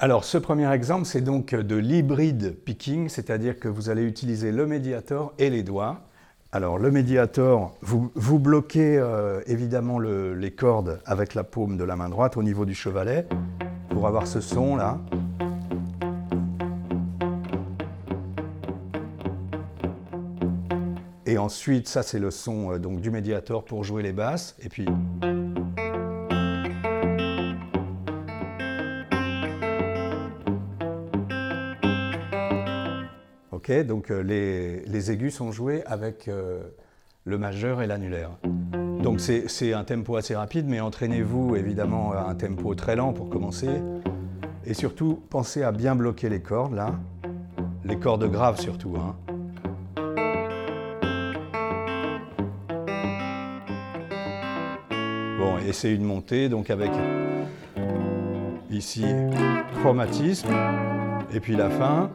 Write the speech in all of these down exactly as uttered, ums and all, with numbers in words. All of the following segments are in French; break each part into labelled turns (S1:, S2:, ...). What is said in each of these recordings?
S1: Alors, ce premier exemple, c'est donc de l'hybride picking, c'est-à-dire que vous allez utiliser le médiator et les doigts. Alors, le médiator, vous, vous bloquez euh, évidemment le, les cordes avec la paume de la main droite au niveau du chevalet pour avoir ce son-là. Et ensuite, ça c'est le son euh, donc, du médiator pour jouer les basses. Et puis... Ok, donc euh, les, les aigus sont joués avec euh, le majeur et l'annulaire. Donc c'est un tempo assez rapide, mais entraînez-vous évidemment à un tempo très lent pour commencer. Et surtout, pensez à bien bloquer les cordes, là. Les cordes graves surtout, hein. Bon, et c'est une montée, donc avec ici chromatisme, et puis la fin,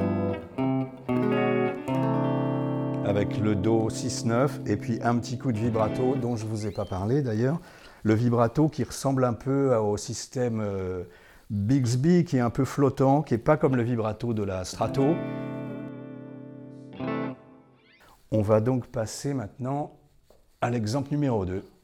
S1: avec le Do six neuf, et puis un petit coup de vibrato, dont je ne vous ai pas parlé d'ailleurs. Le vibrato qui ressemble un peu au système euh, Bixby, qui est un peu flottant, qui n'est pas comme le vibrato de la Strato. On va donc passer maintenant à l'exemple numéro deux.